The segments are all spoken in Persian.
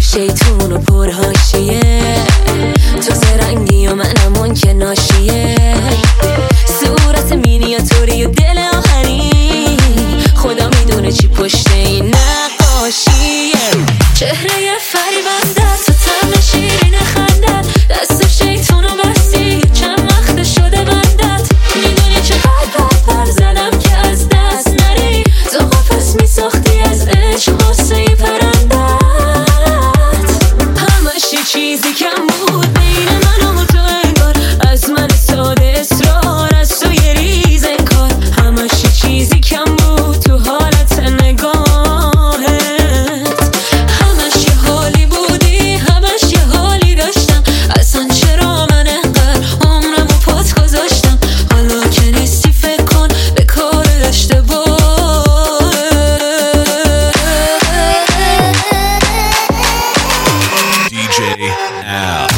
شیطون و پرهاشیه، تو زرنگی و منم اون که ناشیه، صورت مینیاتوری و دل آهنی، خدا میدونه چی پشت این نقاشیه. چهره فریبنده تو طعم شیرین خندت، دست شیطون و بستی چند وقت شده بندت، میدونی چقدر پر زدم که از دست نری، تو قفس میساختی از عشق غصه پرندت، همش یه چیزی کم بود بین من و تو انگار، از من ساده اصرار از تو یه ریز انکار، همش یه چیزی کم بود تو حالت نگاهت، همش یه حالی بودی همش یه حالی داشتم، اصلا چرا من انقدر عمرمو پات گذاشتم، حالا که نیستی فکر کن به کار اشتباه. DJ Al.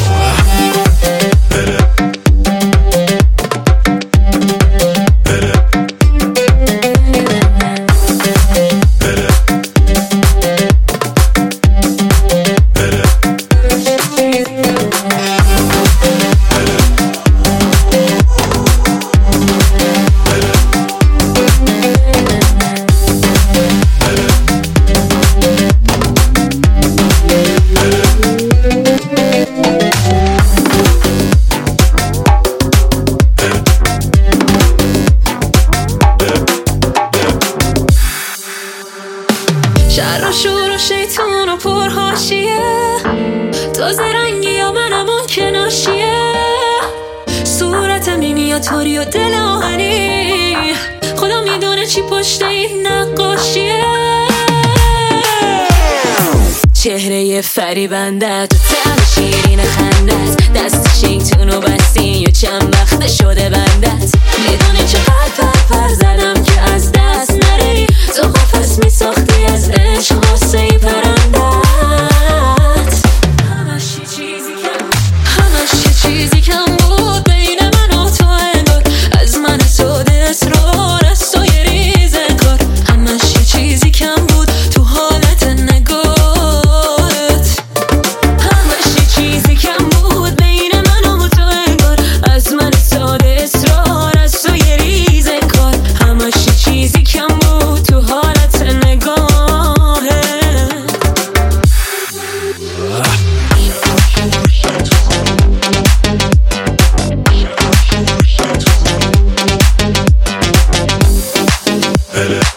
شر و شور و شیطون و پرهاشیه، تو زرنگی یا منم اون که ناشیه، صورت مینیاتوری و دل آهنی، خدا میدونه چی پشت این نقاشیه. چهره فریبنده تو طعم شیرین خندت، دست شیطون و بستی و چند وقت شده بندت، میدونی چقدر پر زدم که از دست نری، تو قفس میساختی از عشق غصه پرندت، همش یه چیزی کم بود بین من و تو انگار، از من ساده اصرار از تو یه ریز انکار، همش یه چیزی کم بود تو حالت نگاهت، همش یه چیزی کم بود بین من و تو انگار، از من ساده اصرار از تو یه ریز انکار، همش یه چیزی کم بود تو حالت نگاهت. Better.